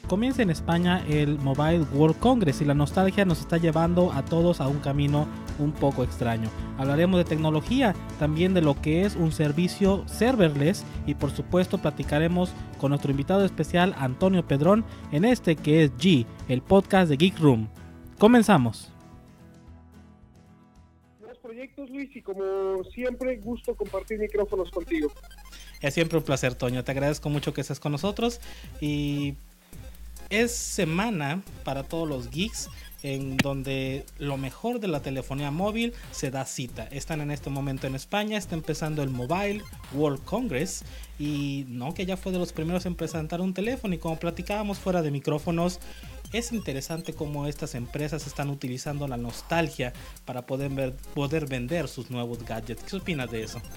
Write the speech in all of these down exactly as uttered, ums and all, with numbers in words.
comienza en España el Mobile World Congress y la nostalgia nos está llevando a todos a un camino un poco extraño. Hablaremos de tecnología, también de lo que es un servicio serverless y por supuesto platicaremos con nuestro invitado especial Antonio Pedrón en este que es G, el podcast de Geek Room. Comenzamos. Buenos proyectos, Luis, y como siempre, gusto compartir micrófonos contigo. Es siempre un placer, Toño. Te agradezco mucho que estés con nosotros. Y es semana para todos los geeks en donde lo mejor de la telefonía móvil se da cita. Están en este momento en España, está empezando el Mobile World Congress y Nokia ya fue de los primeros en presentar un teléfono, y como platicábamos fuera de micrófonos, es interesante cómo estas empresas están utilizando la nostalgia para poder, ver, poder vender sus nuevos gadgets. ¿Qué opinas de eso?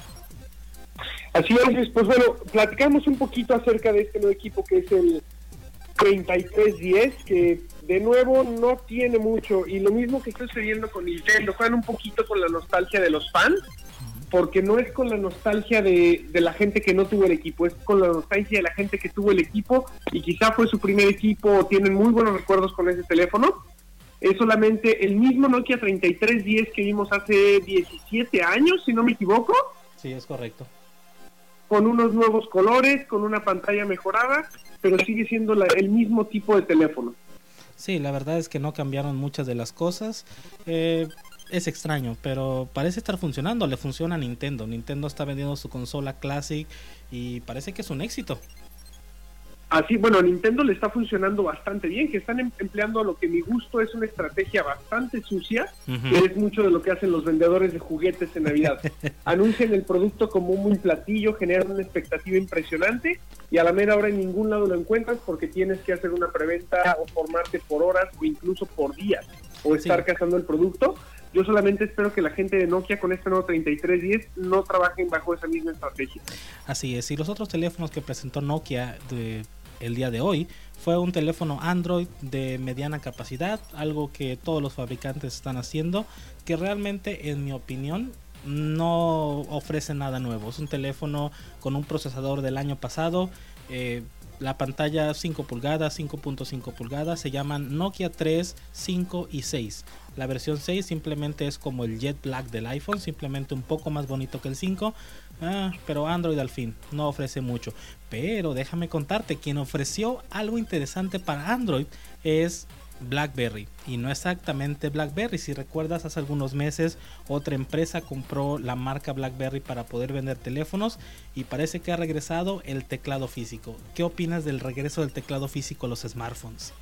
Así es, pues bueno, platicamos un poquito acerca de este nuevo equipo que es el treinta y tres diez, que de nuevo no tiene mucho, y lo mismo que está sucediendo con Nintendo, juegan un poquito con la nostalgia de los fans, porque no es con la nostalgia de, de la gente que no tuvo el equipo, es con la nostalgia de la gente que tuvo el equipo y quizá fue su primer equipo o tienen muy buenos recuerdos con ese teléfono. Es solamente el mismo Nokia treinta y tres diez que vimos hace diecisiete años, si no me equivoco. Sí, es correcto. Con unos nuevos colores, con una pantalla mejorada, pero sigue siendo la, el mismo tipo de teléfono. Sí, la verdad es que no cambiaron muchas de las cosas. Eh, es extraño, pero parece estar funcionando. Le funciona a Nintendo. Nintendo está vendiendo su consola Classic y parece que es un éxito. Así, bueno, a Nintendo le está funcionando bastante bien, que están em- empleando a lo que mi gusto es una estrategia bastante sucia, uh-huh. que es mucho de lo que hacen los vendedores de juguetes en Navidad. Anuncian el producto como un buen platillo, generan una expectativa impresionante, y a la mera hora en ningún lado lo encuentras porque tienes que hacer una preventa o formarte por horas o incluso por días, o estar sí. cazando el producto. Yo solamente espero que la gente de Nokia con este nuevo treinta y tres diez no trabajen bajo esa misma estrategia. Así es, y los otros teléfonos que presentó Nokia de el día de hoy fue un teléfono Android de mediana capacidad, algo que todos los fabricantes están haciendo, que realmente en mi opinión no ofrece nada nuevo. Es un teléfono con un procesador del año pasado, eh, la pantalla cinco pulgadas, cinco punto cinco pulgadas, se llaman Nokia tres, cinco y seis. La versión seis simplemente es como el Jet Black del iPhone, simplemente un poco más bonito que el cinco, ah, pero Android al fin no ofrece mucho. Pero déjame contarte, quien ofreció algo interesante para Android es BlackBerry, y no exactamente BlackBerry. Si recuerdas, hace algunos meses otra empresa compró la marca BlackBerry para poder vender teléfonos, y parece que ha regresado el teclado físico. ¿Qué opinas del regreso del teclado físico a los smartphones?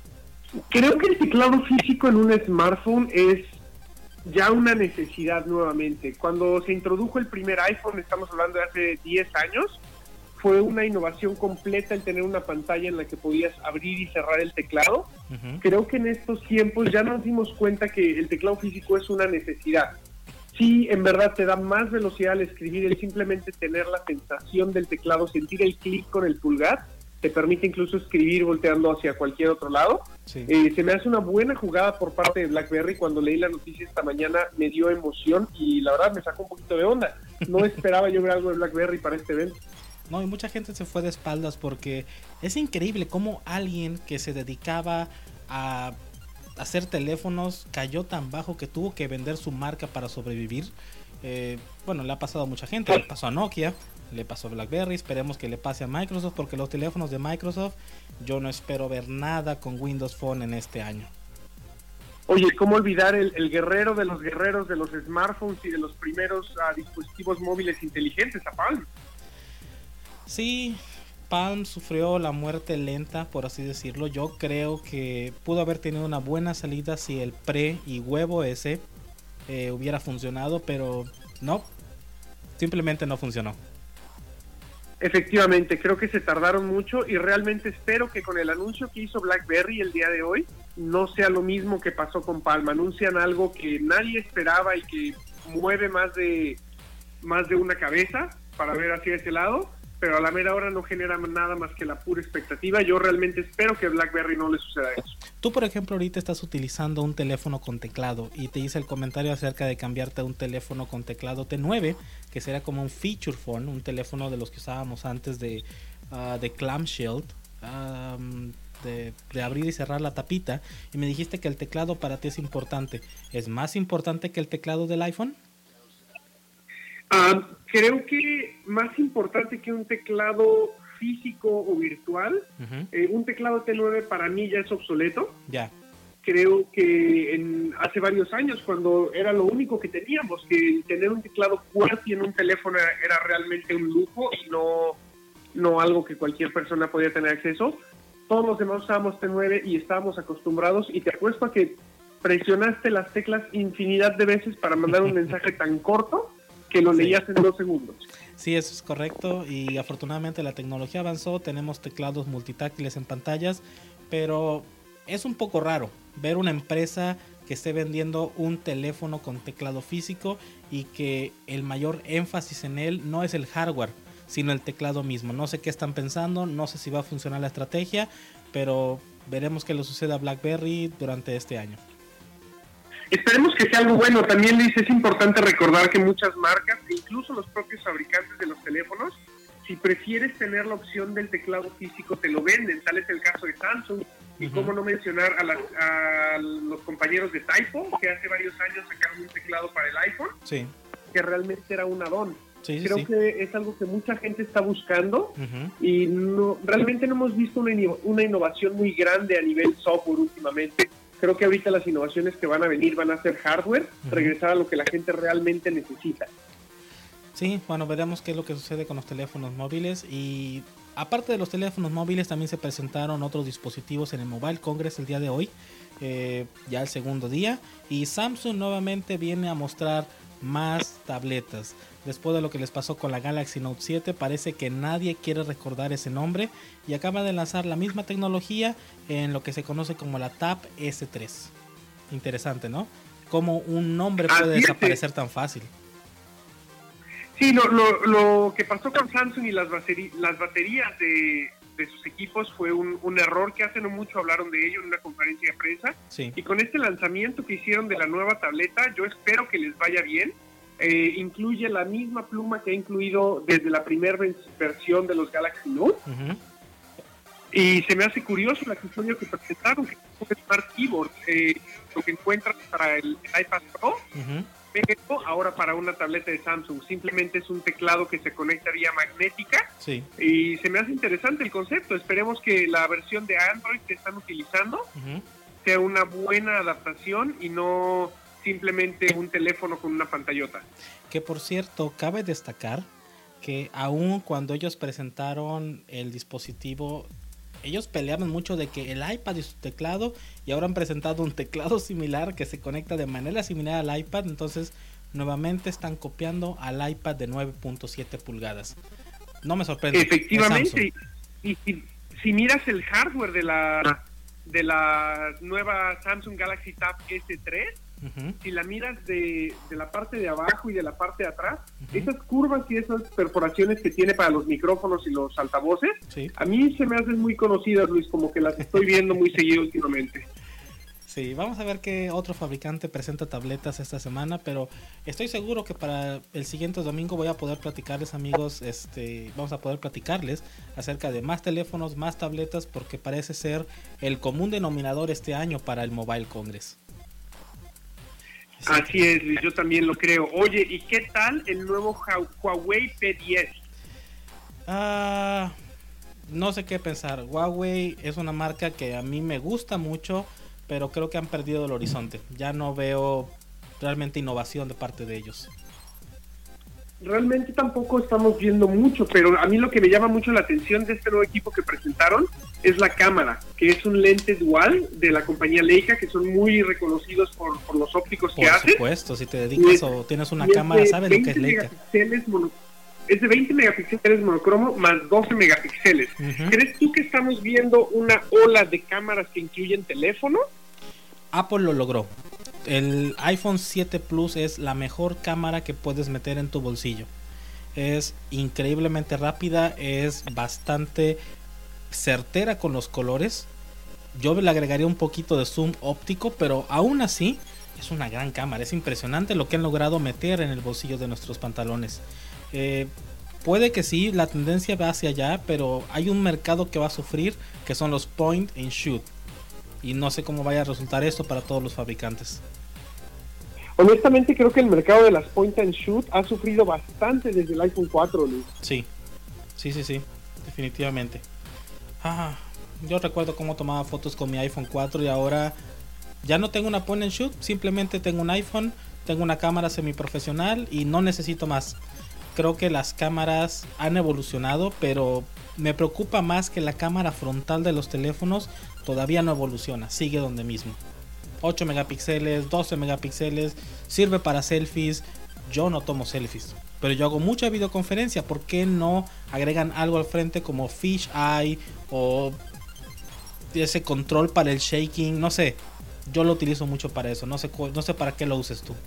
Creo que el teclado físico en un smartphone es ya una necesidad nuevamente. Cuando se introdujo el primer iPhone, estamos hablando de hace diez años, fue una innovación completa el tener una pantalla en la que podías abrir y cerrar el teclado. Uh-huh. Creo que en estos tiempos ya nos dimos cuenta que el teclado físico es una necesidad. Sí, en verdad te da más velocidad al escribir, el simplemente tener la sensación del teclado, sentir el clic con el pulgar, te permite incluso escribir volteando hacia cualquier otro lado. Sí. Eh, se me hace una buena jugada por parte de BlackBerry. Cuando leí la noticia esta mañana me dio emoción y la verdad me sacó un poquito de onda. No esperaba yo ver algo de BlackBerry para este evento. No, y mucha gente se fue de espaldas porque es increíble cómo alguien que se dedicaba a hacer teléfonos cayó tan bajo que tuvo que vender su marca para sobrevivir. Eh, bueno, le ha pasado a mucha gente, le pasó a Nokia, le pasó a BlackBerry, esperemos que le pase a Microsoft, porque los teléfonos de Microsoft yo no espero ver nada con Windows Phone en este año. Oye, ¿cómo olvidar el, el guerrero de los guerreros de los smartphones y de los primeros uh, dispositivos móviles inteligentes, a Palm? Sí, Palm sufrió la muerte lenta, por así decirlo. Yo creo que pudo haber tenido una buena salida si el Pre y Huevo ese eh, hubiera funcionado, pero no, simplemente no funcionó. Efectivamente, creo que se tardaron mucho y realmente espero que con el anuncio que hizo BlackBerry el día de hoy no sea lo mismo que pasó con Palm. Anuncian algo que nadie esperaba y que mueve más de, más de una cabeza para ver hacia ese lado, pero a la mera hora no genera nada más que la pura expectativa. Yo realmente espero que a BlackBerry no le suceda eso. Tú, por ejemplo, ahorita estás utilizando un teléfono con teclado y te hice el comentario acerca de cambiarte a un teléfono con teclado T nueve, que será como un feature phone, un teléfono de los que usábamos antes de, uh, de clamshell. Um, de, de abrir y cerrar la tapita y me dijiste que el teclado para ti es importante. ¿Es más importante que el teclado del iPhone? Uh, creo que más importante que un teclado físico o virtual, uh-huh. eh, un teclado T nueve para mí ya es obsoleto. Ya. Creo que en, hace varios años, cuando era lo único que teníamos, que tener un teclado QWERTY en un teléfono era, era realmente un lujo y no, no algo que cualquier persona podía tener acceso. Todos los demás usábamos T nueve y estábamos acostumbrados, y te apuesto a que presionaste las teclas infinidad de veces para mandar un mensaje tan corto que lo leías sí. en dos segundos. Sí, eso es correcto, y afortunadamente la tecnología avanzó, tenemos teclados multitáctiles en pantallas, pero es un poco raro ver una empresa que esté vendiendo un teléfono con teclado físico y que el mayor énfasis en él no es el hardware, sino el teclado mismo. No sé qué están pensando, no sé si va a funcionar la estrategia, pero veremos qué le sucede a BlackBerry durante este año. Esperemos que sea algo bueno. También, Luis, es importante recordar que muchas marcas, incluso los propios fabricantes de los teléfonos, si prefieres tener la opción del teclado físico, te lo venden. Tal es el caso de Samsung. Y uh-huh. cómo no mencionar a, la, a los compañeros de Typo, que hace varios años sacaron un teclado para el iPhone, sí. que realmente era un add-on. Sí, sí, Creo sí. que es algo que mucha gente está buscando, uh-huh. y no, realmente no hemos visto una, una innovación muy grande a nivel software últimamente. Creo que ahorita las innovaciones que van a venir van a ser hardware, uh-huh. regresar a lo que la gente realmente necesita. Sí, bueno, veremos qué es lo que sucede con los teléfonos móviles. Y aparte de los teléfonos móviles, también se presentaron otros dispositivos en el Mobile Congress el día de hoy, eh, ya el segundo día. Y Samsung nuevamente viene a mostrar más tabletas. Después de lo que les pasó con la Galaxy Note siete, parece que nadie quiere recordar ese nombre, y acaba de lanzar la misma tecnología en lo que se conoce como la Tab S tres. Interesante, ¿no? Cómo un nombre puede Así desaparecer es. tan fácil. Sí, lo, lo, lo que pasó con Samsung y las, baterí, las baterías de, de sus equipos fue un, un error que hace no mucho hablaron de ello en una conferencia de prensa. Sí. Y con este lanzamiento que hicieron de la nueva tableta, yo espero que les vaya bien. Eh, incluye la misma pluma que ha incluido desde la primera versión de los Galaxy Note. Uh-huh. Y se me hace curioso el accesorio que presentaron, que es un Smart Keyboard, eh, lo que encuentras para el, el iPad Pro, uh-huh. pero ahora para una tableta de Samsung. Simplemente es un teclado que se conecta vía magnética. Sí. Y se me hace interesante el concepto. Esperemos que la versión de Android que están utilizando uh-huh. sea una buena adaptación y no simplemente un teléfono con una pantallota. Que por cierto, cabe destacar que aún cuando ellos presentaron el dispositivo, ellos peleaban mucho de que el iPad y su teclado, y ahora han presentado un teclado similar que se conecta de manera similar al iPad. Entonces nuevamente están copiando al iPad de nueve punto siete pulgadas. No me sorprende. Efectivamente, y si, si miras el hardware de la de la nueva Samsung Galaxy Tab S tres, uh-huh. si la miras de, de la parte de abajo y de la parte de atrás, uh-huh. esas curvas y esas perforaciones que tiene para los micrófonos y los altavoces, sí. a mí se me hacen muy conocidas, Luis, como que las estoy viendo muy seguido últimamente. Sí, vamos a ver qué otro fabricante presenta tabletas esta semana, pero estoy seguro que para el siguiente domingo voy a poder platicarles, amigos, este, vamos a poder platicarles acerca de más teléfonos, más tabletas, porque parece ser el común denominador este año para el Mobile Congress. Así es, Luis, yo también lo creo. Oye, ¿y qué tal el nuevo Huawei P diez? Ah, no sé qué pensar. Huawei es una marca que a mí me gusta mucho, pero creo que han perdido el horizonte. Ya no veo realmente innovación de parte de ellos. Realmente tampoco estamos viendo mucho, pero a mí lo que me llama mucho la atención de este nuevo equipo que presentaron es la cámara, que es un lente dual de la compañía Leica, que son muy reconocidos por, por los ópticos que hacen. Por supuesto, si te dedicas es, o tienes una cámara, sabes lo que es Leica. Mono, es de veinte megapíxeles monocromo más doce megapíxeles. Uh-huh. ¿Crees tú que estamos viendo una ola de cámaras que incluyen teléfono? Apple lo logró. El iPhone siete Plus es la mejor cámara que puedes meter en tu bolsillo. Es increíblemente rápida, es bastante certera con los colores. Yo le agregaría un poquito de zoom óptico, pero aún así es una gran cámara. Es impresionante lo que han logrado meter en el bolsillo de nuestros pantalones. Eh, puede que sí, la tendencia va hacia allá, pero hay un mercado que va a sufrir, que son los point and shoot. Y no sé cómo vaya a resultar esto para todos los fabricantes. Honestamente creo que el mercado de las point and shoot ha sufrido bastante desde el iPhone cuatro, Luis. Sí, sí, sí, sí, definitivamente. Ah, yo recuerdo cómo tomaba fotos con mi iPhone cuatro y ahora ya no tengo una point and shoot, simplemente tengo un iPhone, tengo una cámara semiprofesional y no necesito más. Creo que las cámaras han evolucionado, pero me preocupa más que la cámara frontal de los teléfonos todavía no evoluciona, sigue donde mismo. ocho megapíxeles, doce megapíxeles, sirve para selfies. Yo no tomo selfies, pero yo hago mucha videoconferencia. ¿Por qué no agregan algo al frente como Fish Eye o ese control para el shaking? No sé, yo lo utilizo mucho para eso. No sé, no sé para qué lo uses tú.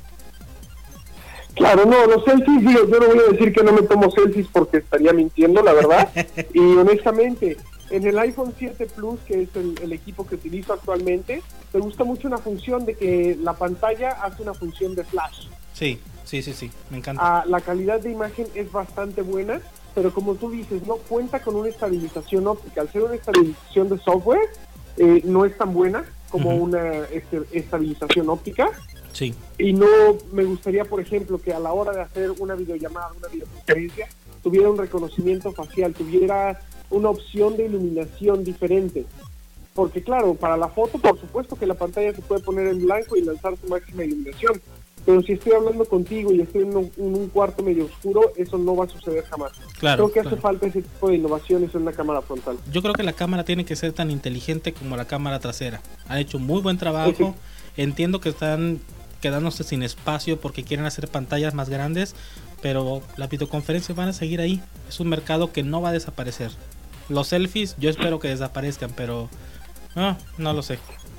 Claro, no, los selfies, digo, yo no voy a decir que no me tomo selfies porque estaría mintiendo, la verdad. Y honestamente, en el iPhone siete Plus, que es el, el equipo que utilizo actualmente, me gusta mucho una función de que la pantalla hace una función de flash. Sí, sí, sí, sí, me encanta. Ah, la calidad de imagen es bastante buena, pero como tú dices, no cuenta con una estabilización óptica. Al ser una estabilización de software, eh, no es tan buena como uh-huh. una este, estabilización óptica. Sí. Y no me gustaría, por ejemplo, que a la hora de hacer una videollamada, una videoconferencia, tuviera un reconocimiento facial, tuviera una opción de iluminación diferente. Porque claro, para la foto, por supuesto que la pantalla se puede poner en blanco y lanzar su máxima iluminación. Pero si estoy hablando contigo y estoy en un, en un cuarto medio oscuro, eso no va a suceder jamás. Claro, creo que claro. hace falta ese tipo de innovaciones en una cámara frontal. Yo creo que la cámara tiene que ser tan inteligente como la cámara trasera. Han hecho muy buen trabajo. Sí. Entiendo que están quedándose sin espacio porque quieren hacer pantallas más grandes, pero las videoconferencias van a seguir ahí. Es un mercado que no va a desaparecer. Los selfies yo espero que desaparezcan, pero no, no lo sé.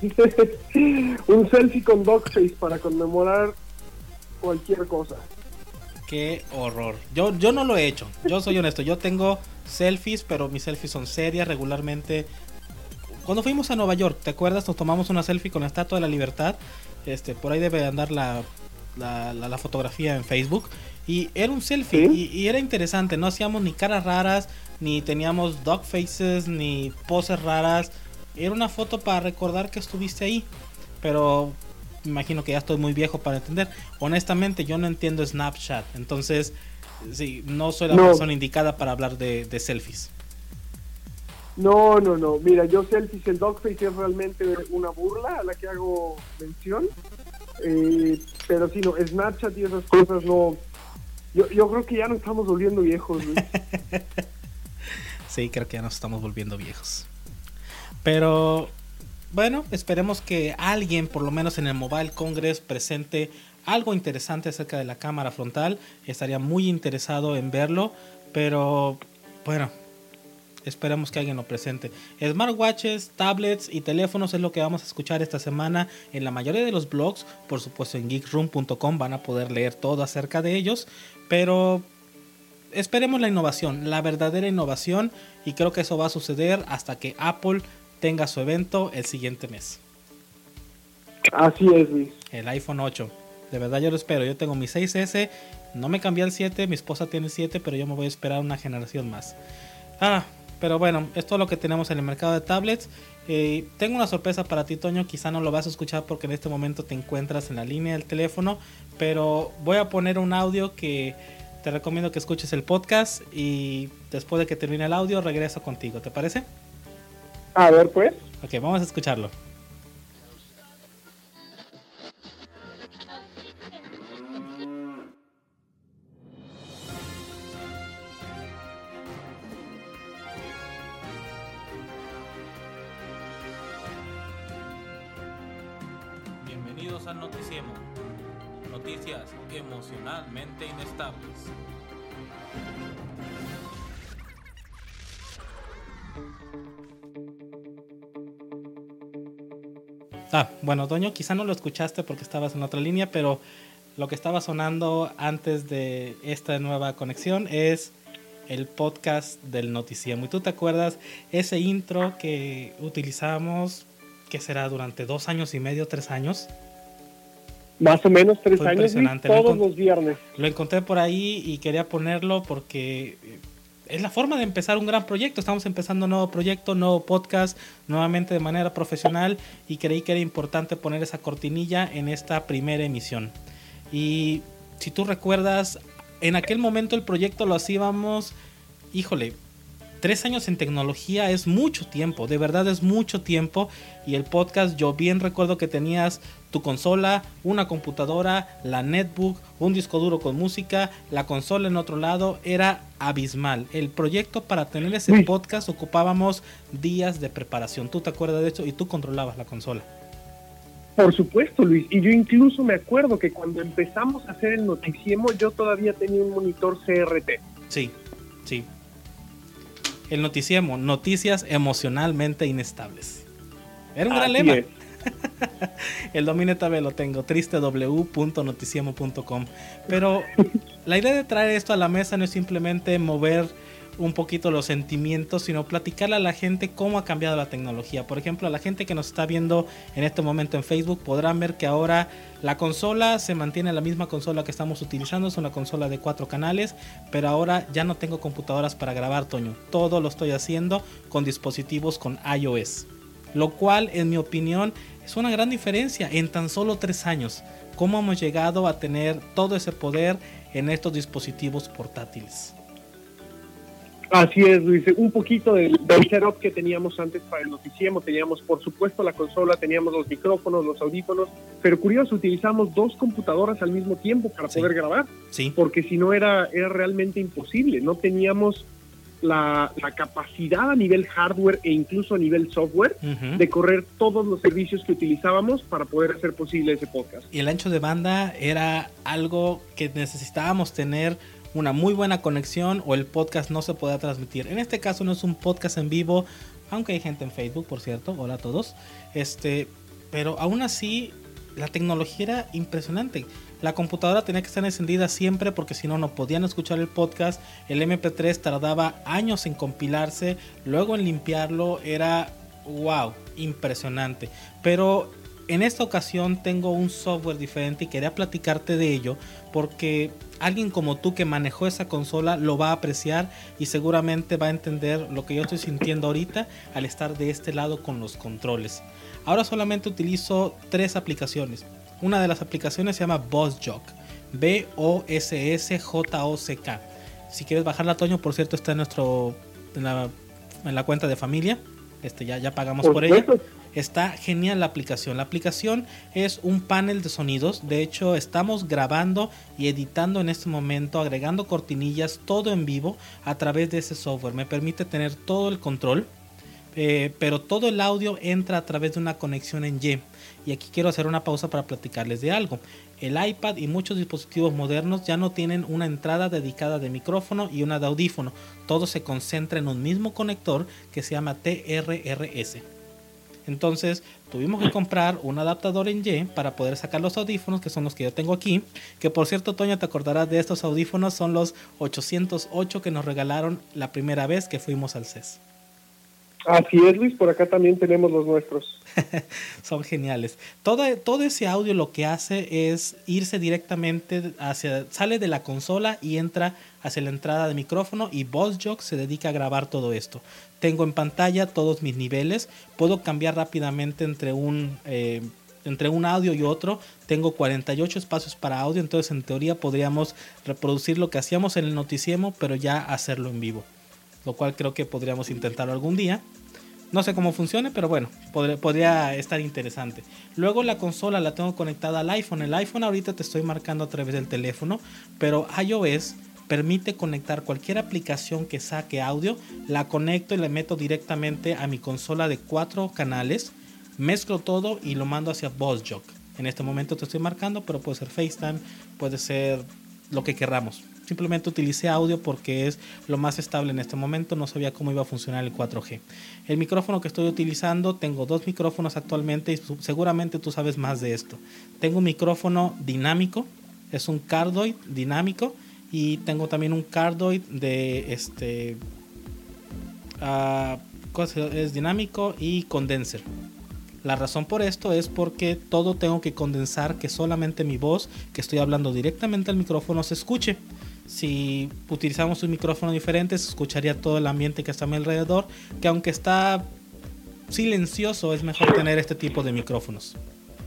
Un selfie con dogface para conmemorar cualquier cosa. Qué horror. Yo, yo no lo he hecho, yo soy honesto. Yo tengo selfies, pero mis selfies son serias regularmente. Cuando fuimos a Nueva York, ¿te acuerdas? Nos tomamos una selfie con la Estatua de la Libertad. Este, por ahí debe andar la, la, la, la fotografía en Facebook. Y era un selfie, ¿sí? y, y era interesante. No hacíamos ni caras raras, ni teníamos dog faces, ni poses raras. Era una foto para recordar que estuviste ahí. Pero me imagino que ya estoy muy viejo para entender. Honestamente, yo no entiendo Snapchat. Entonces, sí, no soy la no. persona indicada para hablar de, de selfies. No, no, no. Mira, yo selfies, el dogface es realmente una burla a la que hago mención. Eh, pero sí, no, Snapchat y esas cosas no. Yo, yo creo que ya nos estamos volviendo viejos, Luis. Sí, creo que ya nos estamos volviendo viejos. Pero bueno, esperemos que alguien, por lo menos en el Mobile Congress, presente algo interesante acerca de la cámara frontal. Estaría muy interesado en verlo, pero bueno, esperemos que alguien lo presente. Smartwatches, tablets y teléfonos es lo que vamos a escuchar esta semana en la mayoría de los blogs. Por supuesto, en geek room punto com van a poder leer todo acerca de ellos, pero esperemos la innovación, la verdadera innovación, y creo que eso va a suceder hasta que Apple tenga su evento el siguiente mes. Así es, Luis. El iPhone ocho. De verdad yo lo espero. Yo tengo mi seis ese, no me cambié al siete, mi esposa tiene siete, pero yo me voy a esperar una generación más. Ah, pero bueno, esto es lo que tenemos en el mercado de tablets. Eh, tengo una sorpresa para ti, Toño. Quizá no lo vas a escuchar porque en este momento te encuentras en la línea del teléfono, pero voy a poner un audio que te recomiendo que escuches el podcast y después de que termine el audio regreso contigo. ¿Te parece? A ver, pues. Ok, vamos a escucharlo. Bienvenidos al Noticiemo. Noticias emocionalmente inestables. Ah, bueno, Toño, quizá no lo escuchaste porque estabas en otra línea, pero lo que estaba sonando antes de esta nueva conexión es el podcast del Noticiemo. ¿Y tú te acuerdas ese intro que utilizamos, que será durante dos años y medio, tres años? Más o menos tres Fue años, Luis, impresionante. Lo todos encont- los viernes. Lo encontré por ahí y quería ponerlo porque es la forma de empezar un gran proyecto. Estamos empezando un nuevo proyecto, nuevo podcast, nuevamente de manera profesional, y creí que era importante poner esa cortinilla en esta primera emisión. Y si tú recuerdas, en aquel momento el proyecto lo hacíamos, híjole, tres años en tecnología es mucho tiempo, de verdad es mucho tiempo. Y el podcast, yo bien recuerdo que tenías tu consola, una computadora, la netbook, un disco duro con música, la consola en otro lado, era abismal. El proyecto, para tener ese Uy. podcast, ocupábamos días de preparación. ¿Tú te acuerdas de eso? Y tú controlabas la consola. Por supuesto, Luis, y yo incluso me acuerdo que cuando empezamos a hacer el noticiemo, yo todavía tenía un monitor C R T. Sí, sí. El noticiemo, noticias emocionalmente inestables. Era un gran Así lema. es. El dominio también lo tengo, triste w w w punto noticiemo punto com. Pero la idea de traer esto a la mesa no es simplemente mover un poquito los sentimientos, sino platicarle a la gente cómo ha cambiado la tecnología. Por ejemplo, a la gente que nos está viendo en este momento en Facebook podrán ver que ahora la consola se mantiene la misma consola que estamos utilizando, es una consola de cuatro canales, pero ahora ya no tengo computadoras para grabar, Toño. Todo lo estoy haciendo con dispositivos con iOS, lo cual, en mi opinión, es una gran diferencia en tan solo tres años. Cómo hemos llegado a tener todo ese poder en estos dispositivos portátiles. Así es, Luis, un poquito del, del setup que teníamos antes para el noticiemo. Teníamos, por supuesto, la consola, teníamos los micrófonos, los audífonos, pero curioso, utilizamos dos computadoras al mismo tiempo para Sí. poder grabar, Sí, porque si no era, era realmente imposible. No teníamos la, la capacidad a nivel hardware e incluso a nivel software uh-huh. de correr todos los servicios que utilizábamos para poder hacer posible ese podcast. Y el ancho de banda era algo que necesitábamos tener una muy buena conexión o el podcast no se podía transmitir. En este caso no es un podcast en vivo, aunque hay gente en Facebook, por cierto. Hola a todos. Este, pero aún así la tecnología era impresionante. La computadora tenía que estar encendida siempre porque si no, no podían escuchar el podcast. El eme pe tres tardaba años en compilarse, luego en limpiarlo. Era wow, impresionante. Pero en esta ocasión tengo un software diferente y quería platicarte de ello porque alguien como tú que manejó esa consola lo va a apreciar y seguramente va a entender lo que yo estoy sintiendo ahorita al estar de este lado con los controles. Ahora solamente utilizo tres aplicaciones. Una de las aplicaciones se llama BossJock, B O S S J O C K. Si quieres bajarla, Toño, por cierto, está en nuestro en la, en la cuenta de familia. Este ya, ya pagamos por, por ella. Está genial la aplicación. La aplicación es un panel de sonidos. De hecho, estamos grabando y editando en este momento, agregando cortinillas, todo en vivo a través de ese software. Me permite tener todo el control, eh, pero todo el audio entra a través de una conexión en Y. Y aquí quiero hacer una pausa para platicarles de algo. El iPad y muchos dispositivos modernos ya no tienen una entrada dedicada de micrófono y una de audífono. Todo se concentra en un mismo conector que se llama T R R S. Entonces tuvimos que comprar un adaptador en Y para poder sacar los audífonos, que son los que yo tengo aquí. Que por cierto, Toño, te acordarás de estos audífonos, son los ochocientos ocho que nos regalaron la primera vez que fuimos al C E S. Así es, Luis, por acá también tenemos los nuestros. Son geniales. Todo, todo ese audio lo que hace es irse directamente hacia, sale de la consola y entra hacia la entrada de micrófono, y BossJock se dedica a grabar todo esto. Tengo en pantalla todos mis niveles, puedo cambiar rápidamente entre un, eh, entre un audio y otro. Tengo cuarenta y ocho espacios para audio, entonces en teoría podríamos reproducir lo que hacíamos en el noticiemo, pero ya hacerlo en vivo, lo cual creo que podríamos intentarlo algún día. No sé cómo funcione, pero bueno, podría, podría estar interesante. Luego la consola la tengo conectada al iPhone. El iPhone ahorita te estoy marcando a través del teléfono, pero iOS permite conectar cualquier aplicación que saque audio. La conecto y la meto directamente a mi consola de cuatro canales. Mezclo todo y lo mando hacia BossJock. En este momento te estoy marcando, pero puede ser FaceTime, puede ser lo que querramos. Simplemente utilicé audio porque es lo más estable en este momento. No sabía cómo iba a funcionar el cuatro G. El micrófono que estoy utilizando, tengo dos micrófonos actualmente y seguramente tú sabes más de esto. Tengo un micrófono dinámico, es un cardioid dinámico, y tengo también un cardioid de este uh, es dinámico y condenser. La razón por esto es porque todo tengo que condensar, que solamente mi voz, que estoy hablando directamente al micrófono, se escuche. Si utilizamos un micrófono diferente, se escucharía todo el ambiente que está a mi alrededor, que aunque está silencioso, es mejor tener este tipo de micrófonos.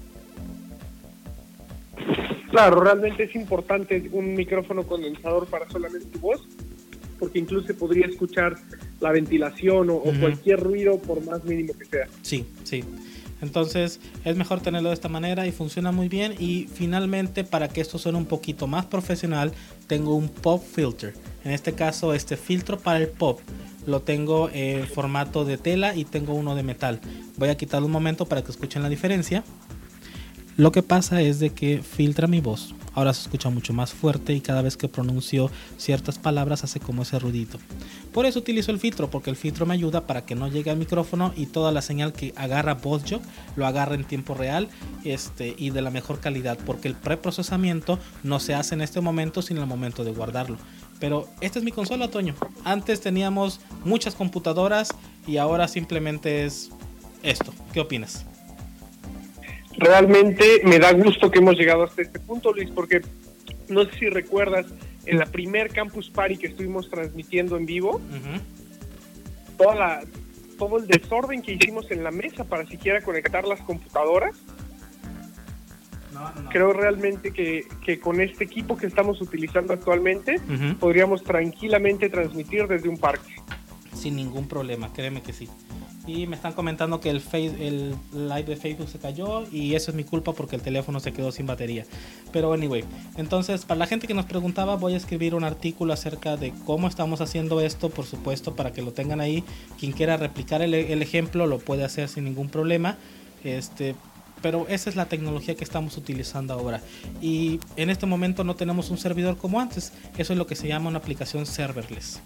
Claro, realmente es importante un micrófono condensador para solamente tu voz, porque incluso podría escuchar la ventilación o, uh-huh. o cualquier ruido, por más mínimo que sea. Sí, sí. Entonces es mejor tenerlo de esta manera y funciona muy bien. Y finalmente, para que esto suene un poquito más profesional, tengo un pop filter. En este caso, este filtro para el pop lo tengo en formato de tela y tengo uno de metal. Voy a quitarlo un momento para que escuchen la diferencia. Lo que pasa es de que filtra mi voz. Ahora se escucha mucho más fuerte y cada vez que pronuncio ciertas palabras hace como ese ruidito. Por eso utilizo el filtro, porque el filtro me ayuda para que no llegue al micrófono y toda la señal que agarra VozJock lo agarra en tiempo real este, y de la mejor calidad, porque el preprocesamiento no se hace en este momento sino en el momento de guardarlo. Pero esta es mi consola, Toño. Antes teníamos muchas computadoras y ahora simplemente es esto. ¿Qué opinas? Realmente me da gusto que hemos llegado hasta este punto, Luis, porque no sé si recuerdas, en la primer Campus Party que estuvimos transmitiendo en vivo, uh-huh. toda la, todo el desorden que hicimos en la mesa para siquiera conectar las computadoras, no, no, no. creo realmente que, que con este equipo que estamos utilizando actualmente, uh-huh. podríamos tranquilamente transmitir desde un parque. Sin ningún problema, créeme que sí. Y me están comentando que el, face, el live de Facebook se cayó y eso es mi culpa porque el teléfono se quedó sin batería. Pero anyway, entonces para la gente que nos preguntaba, voy a escribir un artículo acerca de cómo estamos haciendo esto, por supuesto, para que lo tengan ahí. Quien quiera replicar el, el ejemplo lo puede hacer sin ningún problema. Este, pero esa es la tecnología que estamos utilizando ahora. Y en este momento no tenemos un servidor como antes. Eso es lo que se llama una aplicación serverless.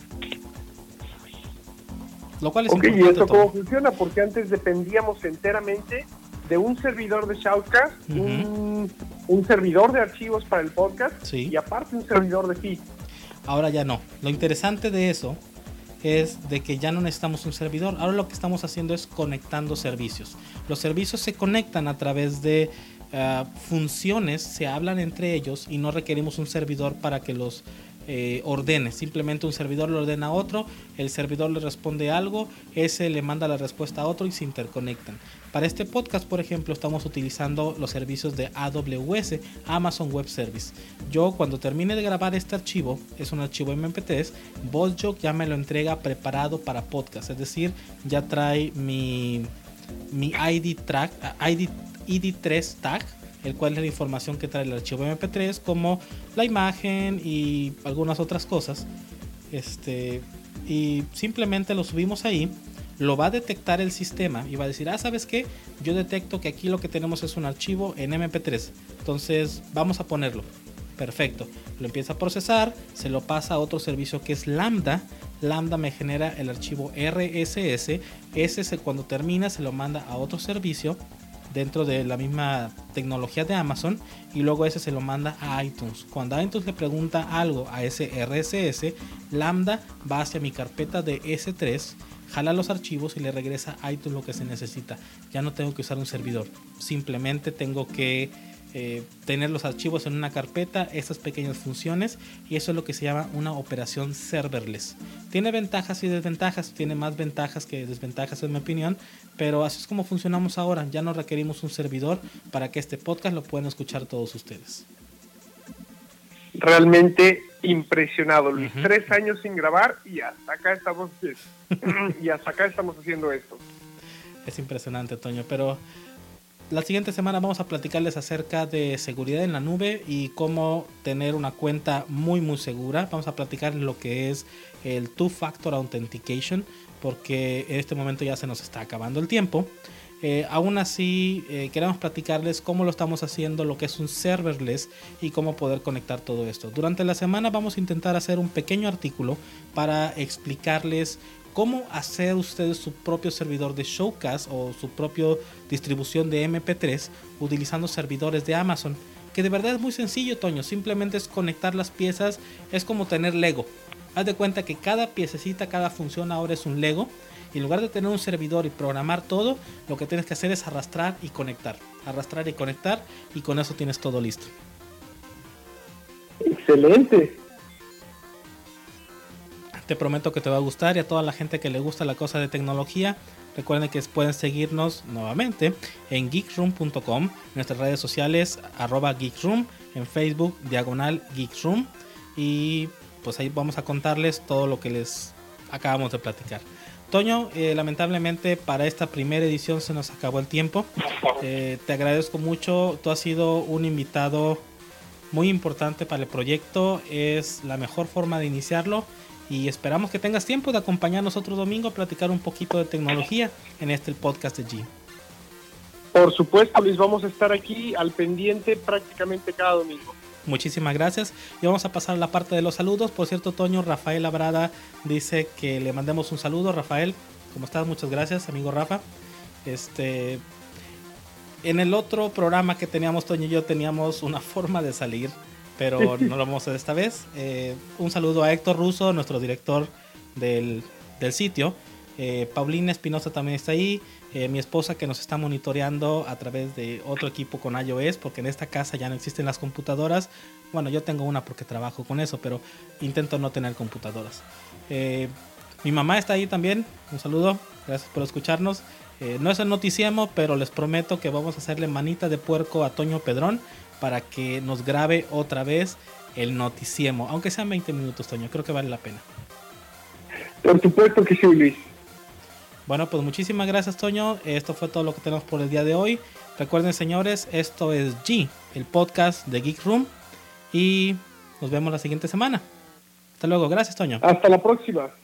Lo cual es ok, ¿y esto cómo funciona? Porque antes dependíamos enteramente de un servidor de Shoutcast, uh-huh. un, un servidor de archivos para el podcast, sí. y aparte un servidor de feed. Ahora ya no. Lo interesante de eso es de que ya no necesitamos un servidor. Ahora lo que estamos haciendo es conectando servicios. Los servicios se conectan a través de uh, funciones, se hablan entre ellos y no requerimos un servidor para que los Eh, ordene. Simplemente un servidor le ordena a otro, el servidor le responde algo, ese le manda la respuesta a otro y se interconectan. Para este podcast, por ejemplo, estamos utilizando los servicios de A W S, Amazon Web Service. Yo cuando termine de grabar este archivo, es un archivo eme pe tres, VozJock ya me lo entrega preparado para podcast, es decir, ya trae mi, mi I D track, I D, I D tres tag, el cual es la información que trae el archivo eme pe tres, como la imagen y algunas otras cosas. Este, y simplemente lo subimos ahí, lo va a detectar el sistema y va a decir, ah, ¿sabes qué? Yo detecto que aquí lo que tenemos es un archivo en eme pe tres, entonces vamos a ponerlo. Perfecto, lo empieza a procesar, se lo pasa a otro servicio que es Lambda. Lambda me genera el archivo erre ese ese, ese se, cuando termina se lo manda a otro servicio dentro de la misma tecnología de Amazon y luego ese se lo manda a iTunes. Cuando iTunes le pregunta algo a ese erre ese ese, Lambda va hacia mi carpeta de ese tres, jala los archivos y le regresa a iTunes lo que se necesita. Ya no tengo que usar un servidor, simplemente tengo que eh, tener los archivos en una carpeta, estas pequeñas funciones, y eso es lo que se llama una operación serverless. Tiene ventajas y desventajas, tiene más ventajas que desventajas en mi opinión, pero así es como funcionamos ahora. Ya no requerimos un servidor para que este podcast lo puedan escuchar todos ustedes. Realmente impresionado, Luis. Uh-huh. Tres años sin grabar y hasta acá estamos y hasta acá estamos haciendo esto. Es impresionante, Toño, pero la siguiente semana vamos a platicarles acerca de seguridad en la nube y cómo tener una cuenta muy muy segura. Vamos a platicar lo que es el Two-Factor Authentication, porque en este momento ya se nos está acabando el tiempo. Eh, aún así, eh, queremos platicarles cómo lo estamos haciendo, lo que es un serverless y cómo poder conectar todo esto. Durante la semana vamos a intentar hacer un pequeño artículo para explicarles cómo hacer ustedes su propio servidor de Showcast o su propia distribución de eme pe tres utilizando servidores de Amazon, que de verdad es muy sencillo, Toño. Simplemente es conectar las piezas, es como tener Lego. Haz de cuenta que cada piececita, cada función ahora es un Lego Y en lugar de tener un servidor y programar todo, lo que tienes que hacer es arrastrar y conectar. Arrastrar y conectar, y con eso tienes todo listo. Excelente. Te prometo que te va a gustar, y a toda la gente que le gusta la cosa de tecnología, recuerden que pueden seguirnos nuevamente en geek room punto com, en nuestras redes sociales, arroba geekroom, en Facebook, diagonal geekroom, y pues ahí vamos a contarles todo lo que les acabamos de platicar. Toño, eh, lamentablemente para esta primera edición se nos acabó el tiempo. Eh, te agradezco mucho, tú has sido un invitado muy importante para el proyecto, es la mejor forma de iniciarlo. Y esperamos que tengas tiempo de acompañarnos otro domingo a platicar un poquito de tecnología en este el podcast de G. Por supuesto, Luis, vamos a estar aquí al pendiente prácticamente cada domingo. Muchísimas gracias. Y vamos a pasar a la parte de los saludos. Por cierto, Toño, Rafael Labrada dice que le mandemos un saludo. Rafael, ¿cómo estás? Muchas gracias, amigo Rafa. Este, en el otro programa que teníamos, Toño y yo teníamos una forma de salir, pero no lo vamos a hacer esta vez. Eh, un saludo a Héctor Russo, nuestro director del, del sitio. Eh, Paulina Espinosa también está ahí. Eh, mi esposa, que nos está monitoreando a través de otro equipo con iOS, porque en esta casa ya no existen las computadoras. Bueno, yo tengo una porque trabajo con eso, pero intento no tener computadoras. Eh, mi mamá está ahí también. Un saludo. Gracias por escucharnos. Eh, no es el noticiemo, pero les prometo que vamos a hacerle manita de puerco a Toño Pedrón para que nos grabe otra vez el noticiemo, aunque sean veinte minutos, Toño, creo que vale la pena. Por supuesto que sí, Luis. Bueno, pues muchísimas gracias, Toño. Esto fue todo lo que tenemos por el día de hoy. Recuerden, señores, esto es G, el podcast de Geek Room, y nos vemos la siguiente semana. Hasta luego, gracias, Toño. Hasta la próxima.